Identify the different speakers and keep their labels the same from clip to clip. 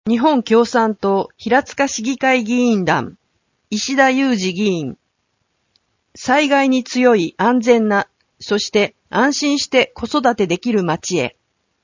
Speaker 1: 日本共産党平塚市議会議員団、石田裕二議員。災害に強い安全な、そして安心して子育てできる町へ。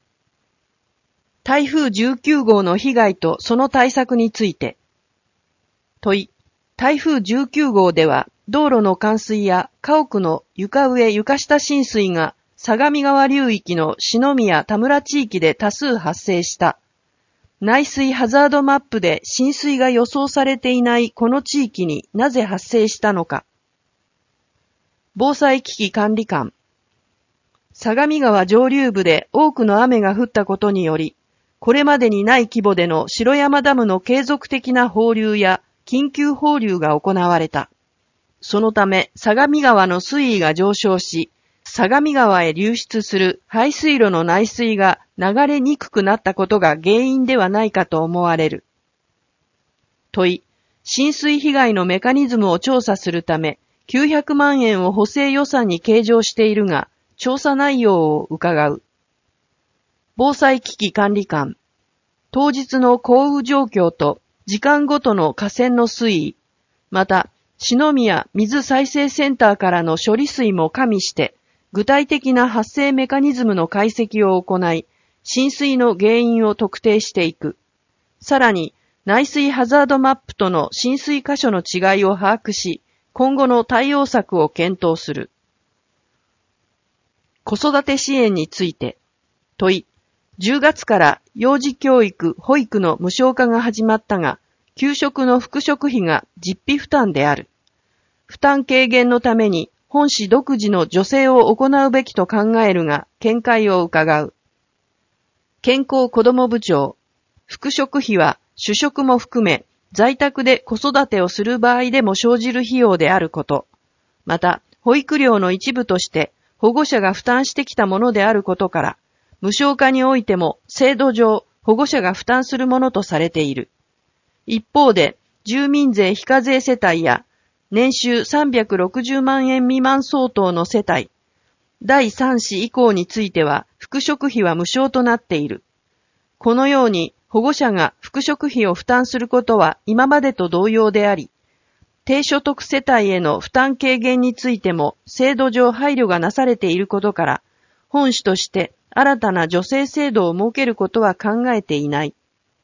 Speaker 1: 台風19号の被害とその対策について。問い、台風19号では道路の冠水や家屋の床上床下浸水が相模川流域の篠宮田村地域で多数発生した。内水ハザードマップで浸水が予想されていないこの地域になぜ発生したのか。防災危機管理官。相模川上流部で多くの雨が降ったことにより、これまでにない規模での城山ダムの継続的な放流や緊急放流が行われた。そのため相模川の水位が上昇し、相模川へ流出する排水路の内水が流れにくくなったことが原因ではないかと思われる。問い、浸水被害のメカニズムを調査するため、900万円を補正予算に計上しているが、調査内容を伺う。防災危機管理官。当日の降雨状況と時間ごとの河川の水位、また、篠宮水再生センターからの処理水も加味して、具体的な発生メカニズムの解析を行い、浸水の原因を特定していく。さらに、内水ハザードマップとの浸水箇所の違いを把握し、今後の対応策を検討する。子育て支援について。問い、10月から幼児教育・保育の無償化が始まったが、給食の副食費が実費負担である。負担軽減のために、本市独自の助成を行うべきと考えるが、見解を伺う。健康子ども部長。副食費は主食も含め、在宅で子育てをする場合でも生じる費用であること。また、保育料の一部として保護者が負担してきたものであることから、無償化においても制度上保護者が負担するものとされている。一方で、住民税非課税世帯や年収360万円未満相当の世帯、第3子以降については副食費は無償となっている。このように保護者が副食費を負担することは今までと同様であり、低所得世帯への負担軽減についても制度上配慮がなされていることから、本市として新たな助成制度を設けることは考えていない。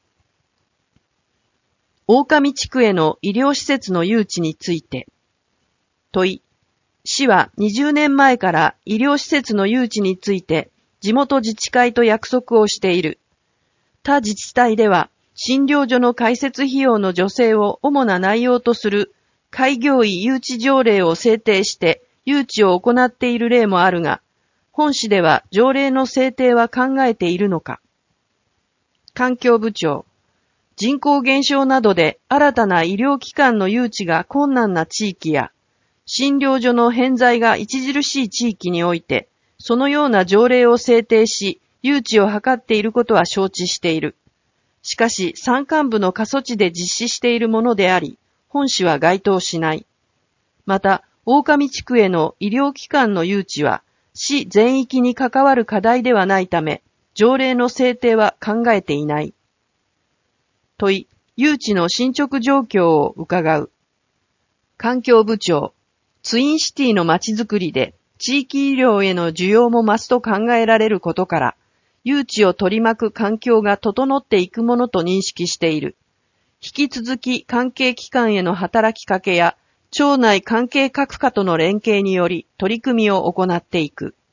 Speaker 1: 大上地区への医療施設の誘致について。問い、市は20年前から医療施設の誘致について地元自治会と約束をしている。他自治体では診療所の開設費用の助成を主な内容とする開業医誘致条例を制定して誘致を行っている例もあるが、本市では条例の制定は考えているのか。環境部長。人口減少などで新たな医療機関の誘致が困難な地域や、診療所の偏在が著しい地域において、そのような条例を制定し、誘致を図っていることは承知している。しかし、山間部の過疎地で実施しているものであり、本市は該当しない。また、大上地区への医療機関の誘致は、市全域に関わる課題ではないため、条例の制定は考えていない。問い、誘致の進捗状況を伺う。環境部長、ツインシティの街づくりで地域医療への需要も増すと考えられることから、誘致を取り巻く環境が整っていくものと認識している。引き続き関係機関への働きかけや、町内関係各課との連携により取り組みを行っていく。